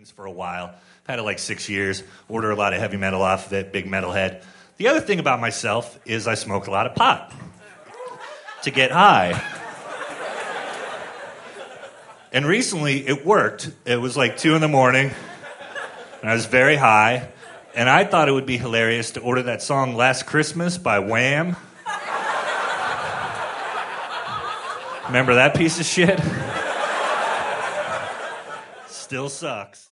iTunes for a while. I've had it like 6 years. Order a lot of heavy metal off of it, big metalhead. The other thing about myself is I smoke a lot of pot to get high. And recently it worked. It was like 2 in the morning, and I was very high, and I thought it would be hilarious to order that song Last Christmas by Wham. Remember that piece of shit? Still sucks.